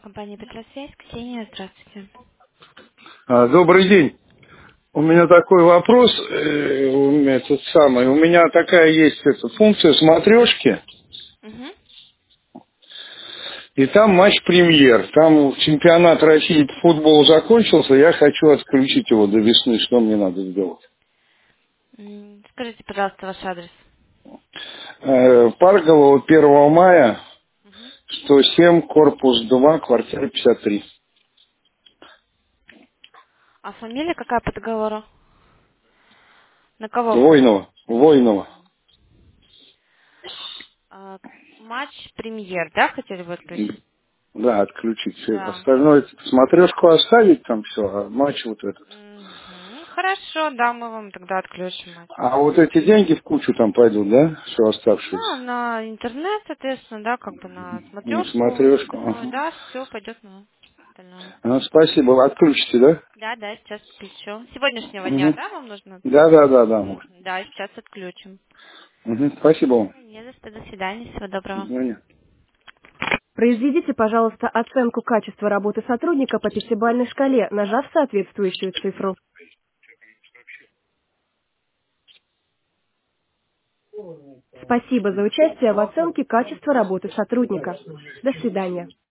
Компания Петросвязь, Ксения, здравствуйте. Добрый день. У меня такой вопрос, у меня такая есть функция смотрешки, Угу. и там матч премьер. Там чемпионат России по футболу закончился, я хочу отключить его до весны. Что мне надо сделать? Скажите, пожалуйста, ваш адрес. Парголова 1 мая, Мгм. 107, корпус 2, квартира 53. А фамилия какая по договору? На кого вы? Войнова. Войнова. А, матч премьер, да, хотели бы отключить? Да, отключить. Всё. Да. Остальное, смотрешку оставить там все, а матч вот этот. Мгм. Хорошо, да, мы вам тогда отключим матч. А вот эти деньги в кучу там пойдут, да? Все Ну, оставшиеся. на интернет, соответственно, да, как бы на На смотрешку, смотрешку. остальное, Ага. да, все пойдет на остальное. Спасибо. Вы отключите, да? Да, да, сейчас отключу. Сегодняшнего дня, Угу. да, вам нужно? Да, да, да, да, может. Мгм. Да, сейчас отключим. Угу. Спасибо вам. Не за что, до свидания, всего доброго. До Произведите, пожалуйста, оценку качества работы сотрудника по пятибалльной шкале, нажав соответствующую цифру. Спасибо за участие в оценке качества работы сотрудника. До свидания.